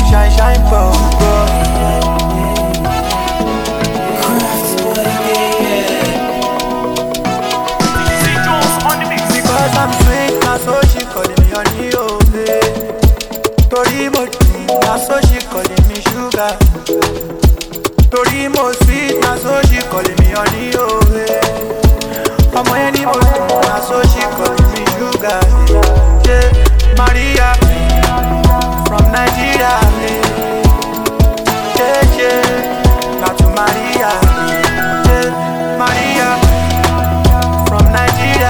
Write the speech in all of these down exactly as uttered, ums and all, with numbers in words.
shine, shine for God. Because I'm sweet, now so she calling me honey, oh hey. Tori mo dùn, now so she calling me sugar. Tori mo sweet, now so she calling me honey, oh hey. Ọmọ yẹn ni mo dùn, now so she calling me sugar. Yeah, Maria from Nigeria. Yeah, yeah, now to Maria. Yeah, Maria from Nigeria.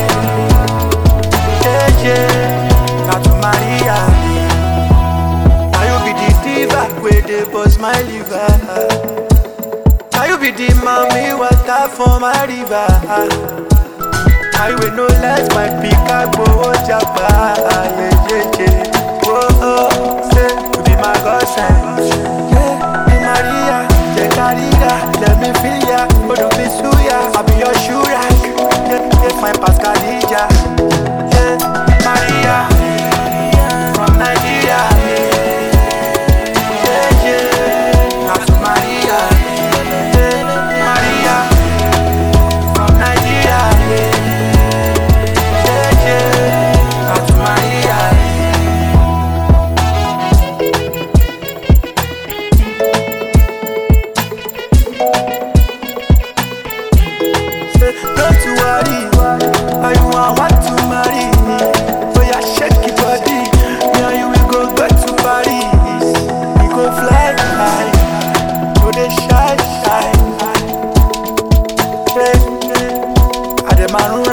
Yeah, yeah, now to Maria. Now you be the diva where they bust my liver. Now you be the mommy water for my river. I will no less my Picago Japa. Yeah, yeah, yeah. Oh, oh, say you be my godsend. Yeah, be Maria, yeah, Carida, let me feel ya. Oh, don't be suya, I'll be your shoe rack. Yeah, yeah, my Pascalija. Yeah, Maria from Nigeria. Yeah, yeah, not to Maria. Yeah, Maria from Nigeria. Yeah, yeah, not to Maria. Say, don't you worry, I want want to marry. Oh yeah, shake it body. Yeah, you will go back to Paris. We go fly high, go the shy shy. Hey, hey. I dem a run